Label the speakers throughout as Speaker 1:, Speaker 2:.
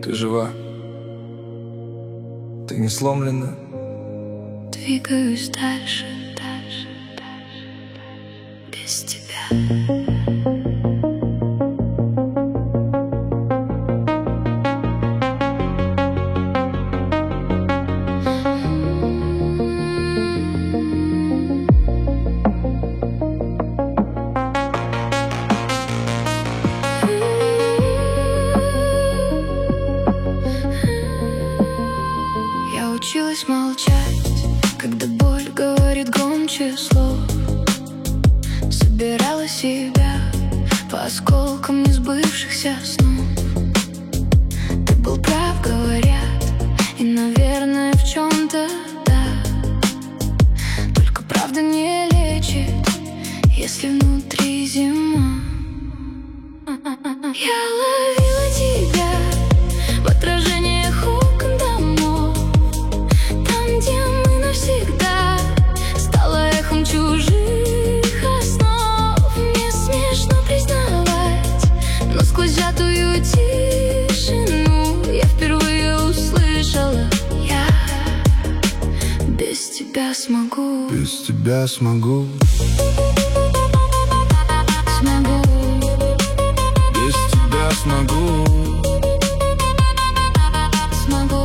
Speaker 1: Ты жива, ты не сломлена.
Speaker 2: Двигаюсь дальше, дальше, дальше, без тебя. Я училась молчать, когда боль говорит громче слов. Собирала себя по осколкам несбывшихся снов. Ты был прав, говорят, и, наверное, в чем-то да. Только правда не лечит, если внутри зима. Я ловила тебя в отражениях окон домов, там, где мы навсегда, стало эхом чужих основ. Мне смешно признавать, но сквозь сжатую тишину я впервые услышала: я без тебя смогу.
Speaker 1: Без тебя смогу.
Speaker 2: Смогу.
Speaker 1: Без тебя смогу.
Speaker 2: Смогу.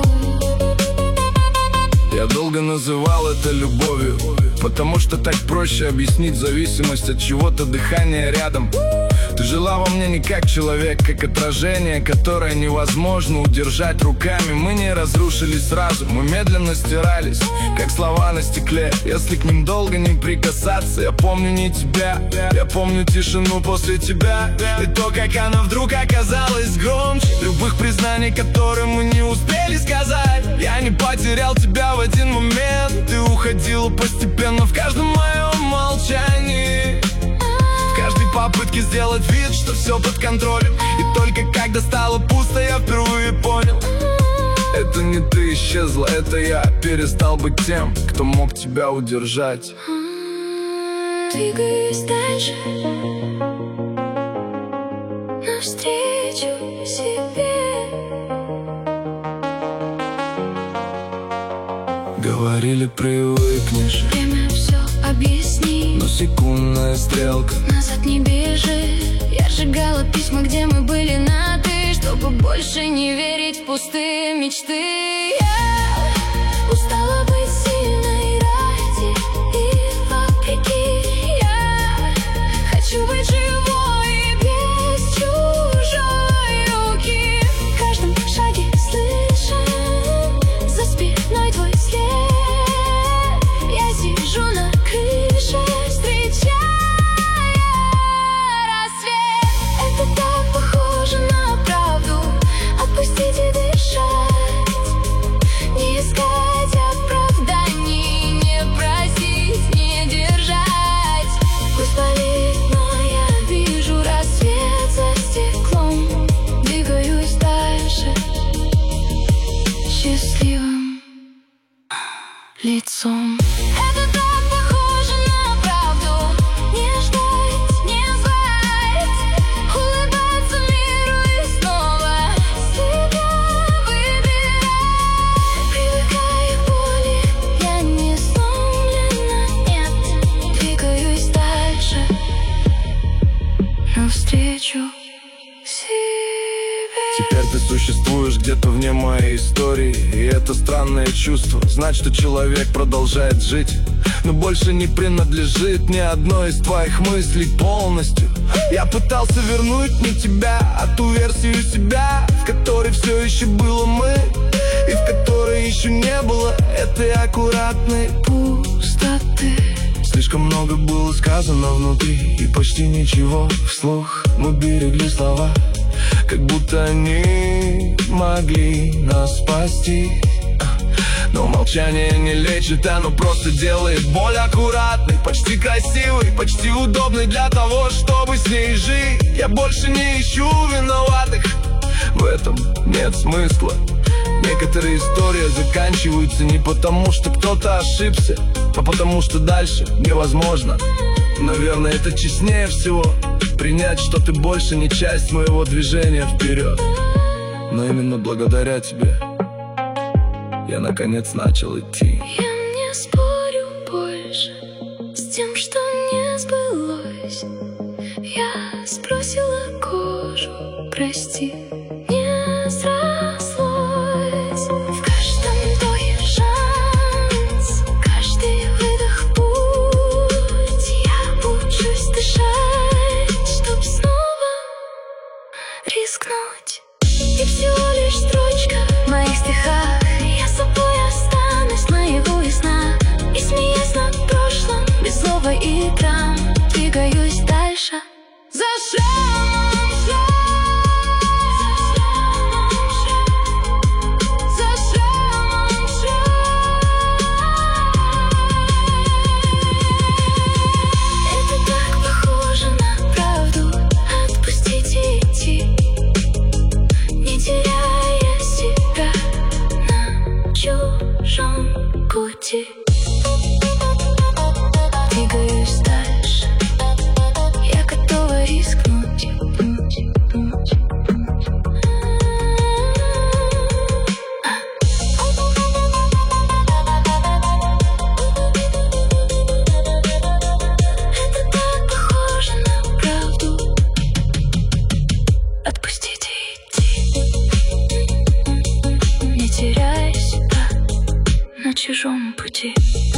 Speaker 1: Я долго называл это любовью, потому что так проще объяснить зависимость от чего-то, дыхания рядом. Ты жила во мне не как человек, как отражение, которое невозможно удержать руками. Мы не разрушились сразу, мы медленно стирались, как слова на стекле, если к ним долго не прикасаться. Я помню не тебя, я помню тишину после тебя, и то, как она вдруг оказалась громче любых признаний, которые мы не успели сказать. Я не потерял тебя в один момент, ты уходила постепенно в каждом моем молчании, в каждой попытке сделать вид, что все под контролем. И только когда стало пусто, я впервые понял: это не ты исчезла, это я перестал быть тем, кто мог тебя удержать.
Speaker 2: Двигаюсь дальше, навстречу себе.
Speaker 1: Говорили, привыкнешь,
Speaker 2: Время все объяснит,
Speaker 1: но секундная стрелка.
Speaker 2: назад не бежи. Я сжигала письма, где мы были на «ты», чтобы больше не верить в пустые мечты. Я устала быть сильной ради и вопреки. Я хочу быть живой и без чужой руки. В каждом шаге слышен за спиной твой след. Я сижу на крыше, встречая рассвет. Это так похоже на правду. Отпустить и дышать, не искать оправданий, не просить, не держать. Пусть болит, но я вижу рассвет за стеклом. Двигаюсь дальше счастливым лицом. Это так похоже на правду. Не ждать, не звать, улыбаться миру и снова себя выбирать. Привыкаю к боли, я не сломлена, нет. Двигаюсь дальше, навстречу себе.
Speaker 1: Теперь ты существуешь где-то вне моей истории, и это странное чувство знать, что человек продолжает жить, но больше не принадлежит ни одной из твоих мыслей полностью. Я пытался вернуть не тебя, а ту версию себя, в которой все еще было мы, и в которой еще не было этой аккуратной
Speaker 2: Пустоты.
Speaker 1: Слишком много было сказано внутри, и почти ничего вслух. Мы берегли слова, как будто они могли нас спасти. Но молчание не лечит, оно просто делает боль аккуратной, почти красивой, почти удобной для того, чтобы с ней жить. Я больше не ищу виноватых, в этом нет смысла. Некоторые истории заканчиваются не потому, что кто-то ошибся, а потому, что дальше невозможно. Наверное, это честнее всего — принять, что ты больше не часть моего движения вперед. Но именно благодаря тебе я наконец начал идти.
Speaker 2: Я не спорю больше с тем, что не сбылось. Я сбросила кожу, прости, не срослось. В каждом вдохе шанс, каждый выдох путь. Я учусь дышать, чтоб снова рискнуть. И всего лишь строчка в моих стихах. Я собой останусь наяву и сна. И смеясь над прошлым, без злого и драм, двигаюсь дальше. За шрамом шрам, за шрамом шрам. Это так похоже на правду. Отпустить и идти, не теряя себя на чужом пути. Двигаюсь дальше, я готова рискнуть. Это так похоже на правду. Отпустить и идти, не теряя себя на чужом пути.